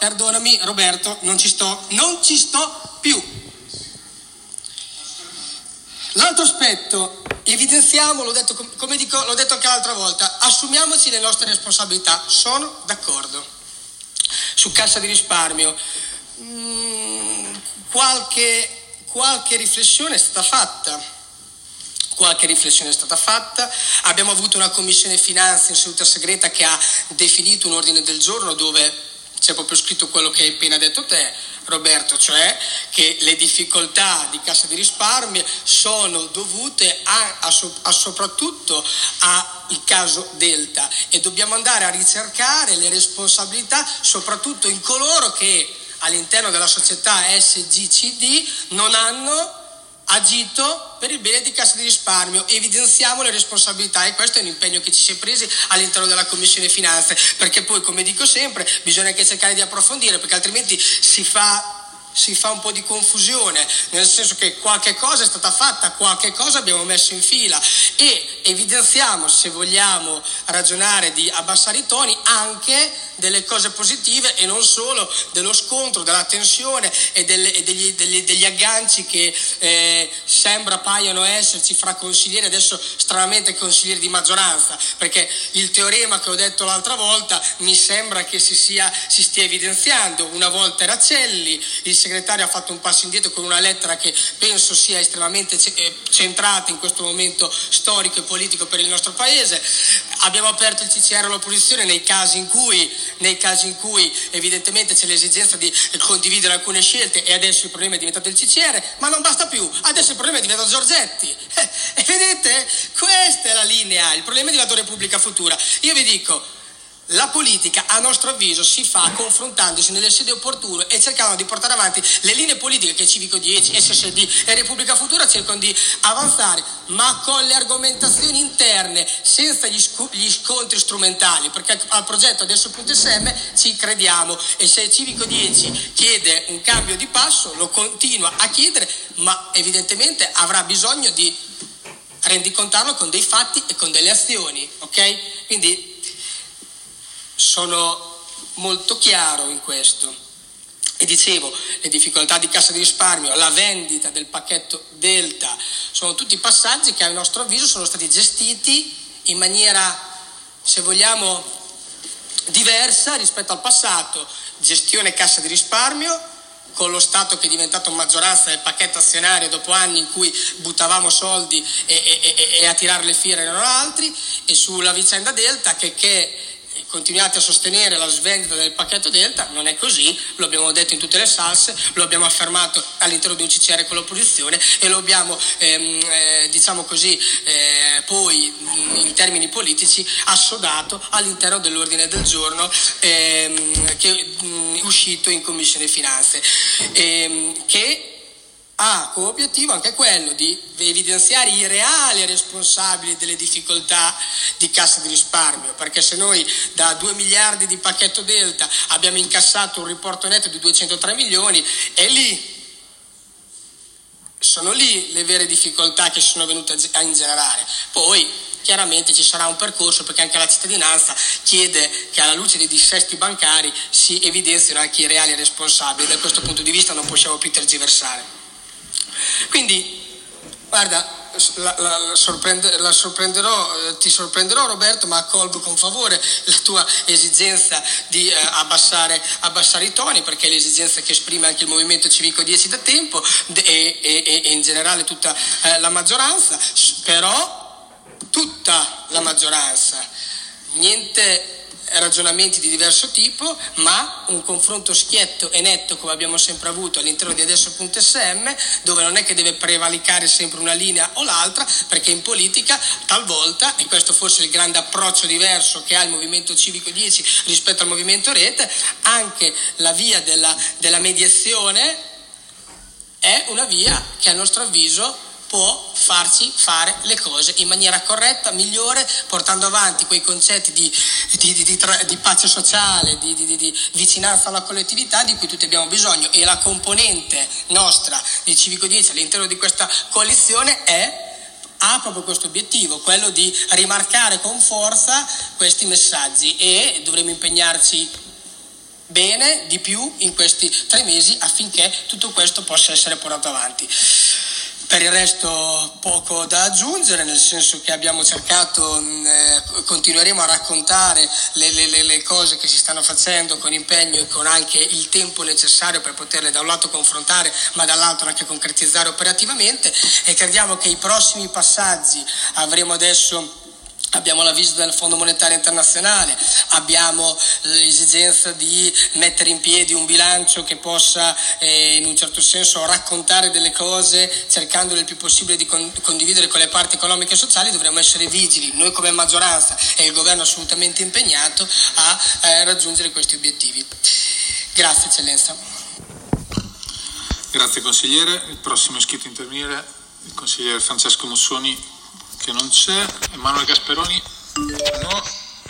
perdonami Roberto, non ci sto più. L'altro aspetto, evidenziamo, l'ho detto anche l'altra volta, assumiamoci le nostre responsabilità. Sono d'accordo. Su Cassa di Risparmio qualche riflessione è stata fatta. Abbiamo avuto una commissione finanze in seduta segreta che ha definito un ordine del giorno dove c'è proprio scritto quello che hai appena detto te, Roberto, cioè che le difficoltà di Cassa di Risparmio sono dovute soprattutto al caso Delta, e dobbiamo andare a ricercare le responsabilità soprattutto in coloro che all'interno della società SGCD non hanno agito per il bene di Cassa di Risparmio. Evidenziamo le responsabilità, e questo è un impegno che ci si è presi all'interno della Commissione Finanze, perché poi, come dico sempre, bisogna anche cercare di approfondire, perché altrimenti si fa un po' di confusione, nel senso che qualche cosa è stata fatta, qualche cosa abbiamo messo in fila, e evidenziamo, se vogliamo ragionare di abbassare i toni, anche delle cose positive e non solo dello scontro, della tensione e degli agganci che paiono esserci fra consiglieri, adesso stranamente consiglieri di maggioranza, perché il teorema che ho detto l'altra volta mi sembra che si stia evidenziando. Una volta era Celli, il segretario ha fatto un passo indietro con una lettera che penso sia estremamente centrata in questo momento storico e politico per il nostro paese. Abbiamo aperto il CCR all'opposizione nei casi in cui evidentemente c'è l'esigenza di condividere alcune scelte, e adesso il problema è diventato il CCR, ma non basta più, adesso il problema è diventato Giorgetti. E vedete, questa è la linea, il problema è diventato Repubblica Futura. Io vi dico, la politica, a nostro avviso, si fa confrontandosi nelle sedi opportune e cercando di portare avanti le linee politiche che Civico 10, SSD e Repubblica Futura cercano di avanzare, ma con le argomentazioni interne, senza gli scontri strumentali, perché al progetto Adesso.sm ci crediamo, e se Civico 10 chiede un cambio di passo lo continua a chiedere, ma evidentemente avrà bisogno di rendicontarlo con dei fatti e con delle azioni, ok? Quindi sono molto chiaro in questo. E dicevo, le difficoltà di Cassa di Risparmio, la vendita del pacchetto Delta, sono tutti passaggi che a nostro avviso sono stati gestiti in maniera, se vogliamo, diversa rispetto al passato. Gestione Cassa di Risparmio, con lo Stato che è diventato maggioranza del pacchetto azionario dopo anni in cui buttavamo soldi e a tirare le fiere erano altri, e sulla vicenda Delta che continuate a sostenere la svendita del pacchetto Delta, non è così, lo abbiamo detto in tutte le salse, lo abbiamo affermato all'interno di un CCR con l'opposizione, e lo abbiamo poi in termini politici assodato all'interno dell'ordine del giorno che è uscito in Commissione Finanze, che ha come obiettivo anche quello di evidenziare i reali responsabili delle difficoltà di Cassa di Risparmio, perché se noi da 2 miliardi di pacchetto Delta abbiamo incassato un riporto netto di 203 milioni, sono lì le vere difficoltà che sono venute a ingenerare. Poi chiaramente ci sarà un percorso, perché anche la cittadinanza chiede che alla luce dei dissesti bancari si evidenzino anche i reali responsabili. Da questo punto di vista non possiamo più tergiversare. Quindi, guarda, ti sorprenderò Roberto, ma accolgo con favore la tua esigenza di abbassare i toni, perché è l'esigenza che esprime anche il Movimento Civico 10 da tempo e in generale tutta la maggioranza, però tutta la maggioranza, niente ragionamenti di diverso tipo, ma un confronto schietto e netto come abbiamo sempre avuto all'interno di Adesso.sm, dove non è che deve prevalicare sempre una linea o l'altra, perché in politica talvolta, e questo forse è il grande approccio diverso che ha il Movimento Civico 10 rispetto al Movimento Rete, anche la via della mediazione è una via che a nostro avviso può farci fare le cose in maniera corretta, migliore, portando avanti quei concetti di pace sociale, di vicinanza alla collettività di cui tutti abbiamo bisogno. E la componente nostra di Civico 10 all'interno di questa coalizione ha proprio questo obiettivo, quello di rimarcare con forza questi messaggi, e dovremo impegnarci bene di più in questi 3 mesi affinché tutto questo possa essere portato avanti. Per il resto poco da aggiungere, nel senso che abbiamo cercato, continueremo a raccontare le cose che si stanno facendo con impegno e con anche il tempo necessario per poterle da un lato confrontare ma dall'altro anche concretizzare operativamente, e crediamo che i prossimi passaggi abbiamo la visita del Fondo Monetario Internazionale, abbiamo l'esigenza di mettere in piedi un bilancio che possa in un certo senso raccontare delle cose cercando il più possibile di condividere con le parti economiche e sociali. Dovremo essere vigili, noi come maggioranza e il governo assolutamente impegnato a raggiungere questi obiettivi. Grazie Eccellenza. Grazie consigliere. Il prossimo iscritto a intervenire il consigliere Francesco Mussoni, che non c'è. Emanuele Gasperoni? No.